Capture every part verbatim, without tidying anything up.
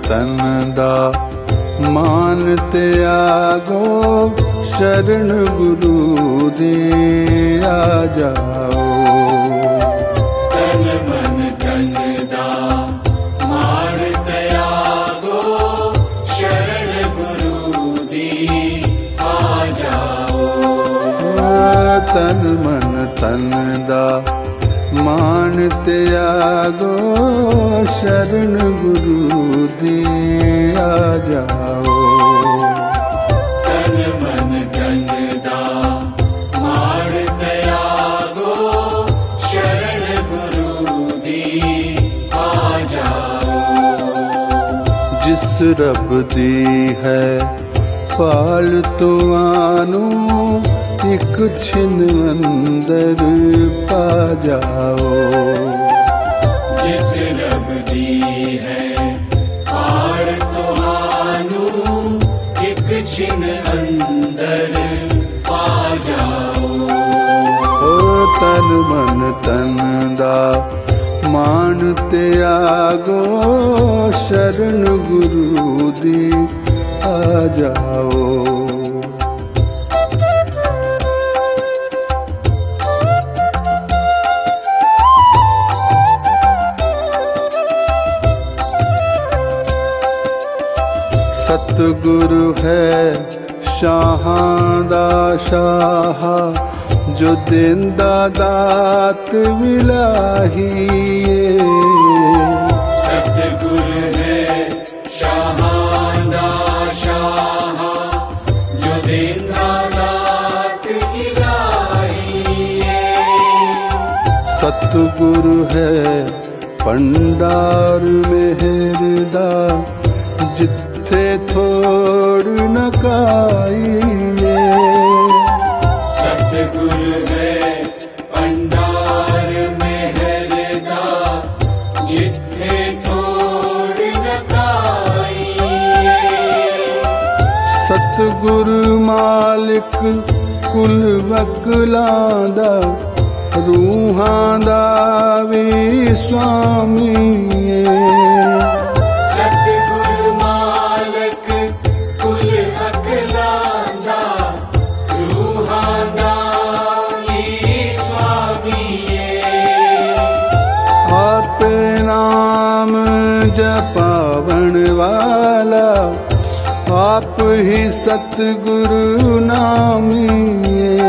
तन दा मान त्यागो शरण गुरु दी आ जाओ। तन मन धन दा मान त्यागो शरण गुरु दी आ जाओ। तन मन तन दा मान त्यागो शरण गुरु दी आ जाओ। तन मन धन दा मान त्यागो शरण गुरु दी आ जाओ। जिस रब दी है पाल तुआनू एक छिन अंदर पा जाओ। जिस रब दी है पाल तुहानू एक छिन अंदर पा जाओ। ओ तन मन तन दा मान त्यागो शरण गुरु दी आ जाओ। सतगुरु है शाहां दा शाह जो देंदा दात विलाहीए। सतगुरु है शाहां दा शाह जो देंदा दात इलाहीए। सतगुरु है भंडार मेहर दा जिथे थोड़ न काईए। सतगुरु है भंडार मेहर दा जिथे थोड़ न काईए। सतगुरु मालिक कुल वकलां दा रूहां दा भी स्वामी है। सतगुरु मालिक कुल अकलां दा रूहां दा भी स्वामी है। आप नाम जपावण वाला आप ही सतगुरु नामी है।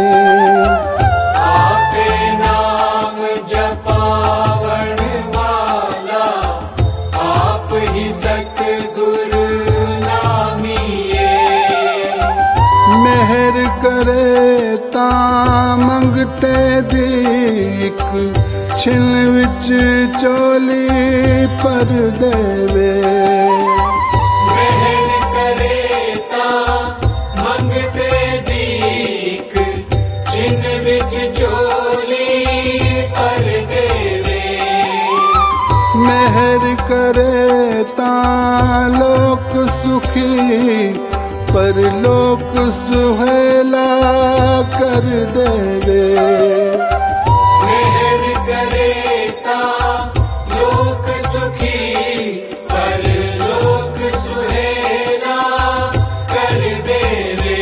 आपे नाम जपावण वाला आप ही सतगुरु नामी है। मेहर करे ता मंगते दीक छिन विच चोली पर देवे। मेहर करे ता मंगते दीक छिन विच चोली पर देवे। मेहर करे ता लोक सुखी पर लोक सुहेला कर देवे। मेहर करे ता लोक सुखी पर लोक सुहेला कर देवे।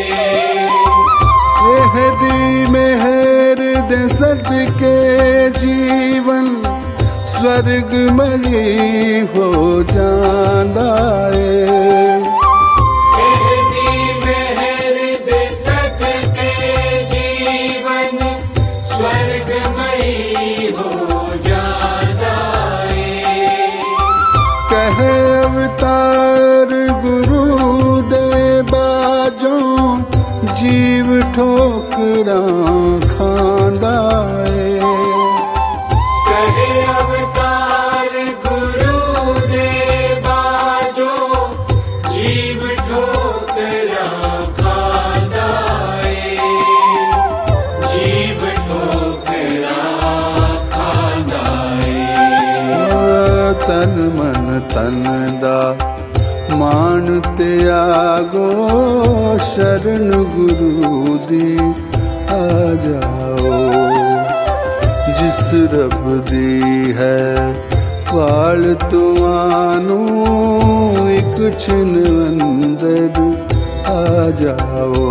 एह दी मेहर दे सदके जीवन स्वर्गमयी हो जांदा है। एहदी मेहर दे सदके जीवन स्वर्गमयी हो जाता है। कहे अवतार गुरु दे बाजों जीव ठोकरां खांदा है। कहे अवतार गुरु दे बाजो जीव ठोकरां खांदा है। जीव ठोकरां खांदा है। तन मन तन दा मान त्यागो शरण गुरु दी आ जाओ। जिस रब दी है पाल तुमानो एक छिन अंदर आ जाओ।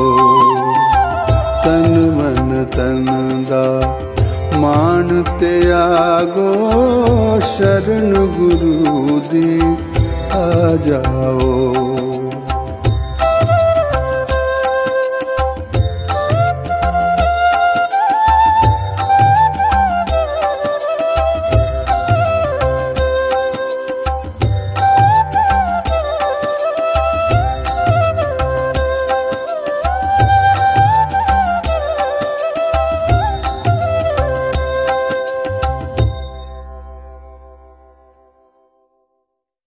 तन मन तन दा मान त्यागो शरण गुरु दी आ जाओ।